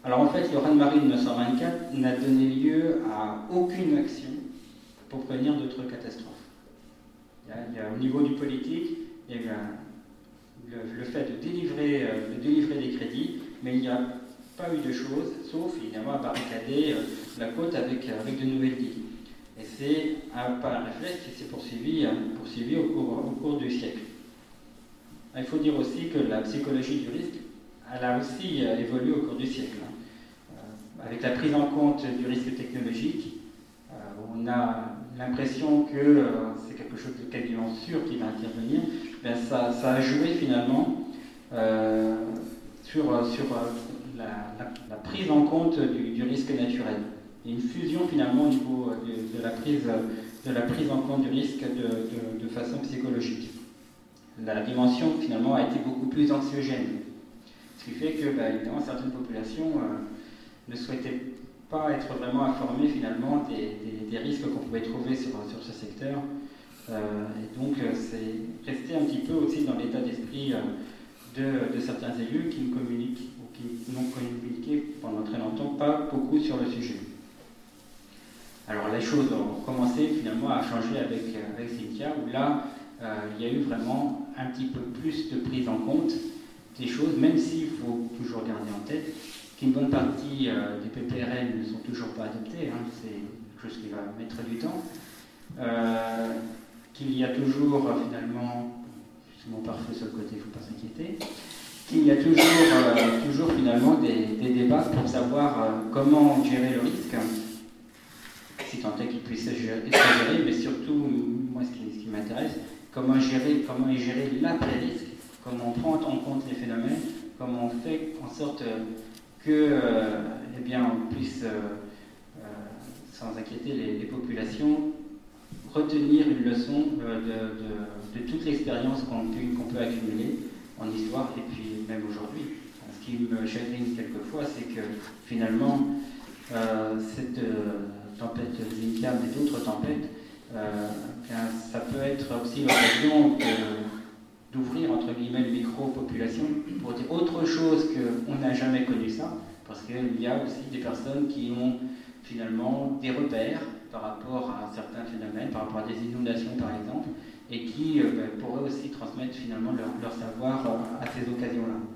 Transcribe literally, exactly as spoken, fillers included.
Alors en fait, le raz-de-marée de mille neuf cent vingt-quatre n'a donné lieu à aucune action pour prévenir d'autres catastrophes. Il y a, il y a, au niveau du politique, il y a eu un, le, le fait de délivrer, euh, de délivrer des crédits, mais il n'y a pas eu de choses, sauf évidemment à barricader euh, la côte avec, avec de nouvelles digues. Et c'est un, pas un réflexe qui s'est poursuivi, hein, poursuivi au, cours, au cours du siècle. Il faut dire aussi que la psychologie du risque, elle a aussi euh, évolué au cours du siècle. Hein. Euh, avec la prise en compte du risque technologique, euh, on a l'impression que euh, c'est quelque chose de quasiment sûr qui va intervenir. Ben ça, ça a joué finalement euh, sur, sur la, la, la prise en compte du, du risque naturel. Il y a une fusion finalement au niveau de, de, la, prise, de la prise en compte du risque de, de, de façon psychologique. La dimension finalement a été beaucoup plus anxiogène. Ce qui fait que, bah, évidemment, certaines populations euh, ne souhaitaient pas être vraiment informées finalement des, des, des risques qu'on pouvait trouver sur, sur ce secteur. Euh, et donc, euh, c'est resté un petit peu aussi dans l'état d'esprit euh, de, de certains élus qui ne communiquent ou qui n'ont communiqué pendant très longtemps pas beaucoup sur le sujet. Alors, les choses ont commencé finalement à changer avec, avec Cynthia, où là, euh, il y a eu vraiment un petit peu plus de prise en compte des choses, même s'il faut toujours garder en tête qu'une bonne partie euh, des P P R N ne sont toujours pas adoptées, hein, c'est quelque chose qui va mettre du temps, euh, qu'il y a toujours euh, finalement, c'est mon pare-feu sur le côté, il ne faut pas s'inquiéter, qu'il y a toujours, euh, toujours finalement des, des débats pour savoir euh, comment gérer le risque, si tant est qu'il puisse être géré, mais surtout, moi ce qui, ce qui m'intéresse, comment gérer, comment y gérer l'après-risque, comment on prend en compte les phénomènes, comment on fait en sorte que, euh, eh bien, on puisse, euh, euh, sans inquiéter les, les populations, retenir une leçon euh, de, de, de toute l'expérience qu'on peut, qu'on peut accumuler en histoire et puis même aujourd'hui. Ce qui me chagrine quelquefois, c'est que finalement, euh, cette euh, tempête Xynthia, mais d'autres tempêtes, euh, bien, ça peut être aussi l'occasion d'ouvrir entre guillemets le micro-population pour dire autre chose qu'on n'a jamais connu ça, parce qu'il y a aussi des personnes qui ont finalement des repères par rapport à certains phénomènes, par rapport à des inondations par exemple, et qui euh, ben, pourraient aussi transmettre finalement leur, leur savoir euh, à ces occasions-là.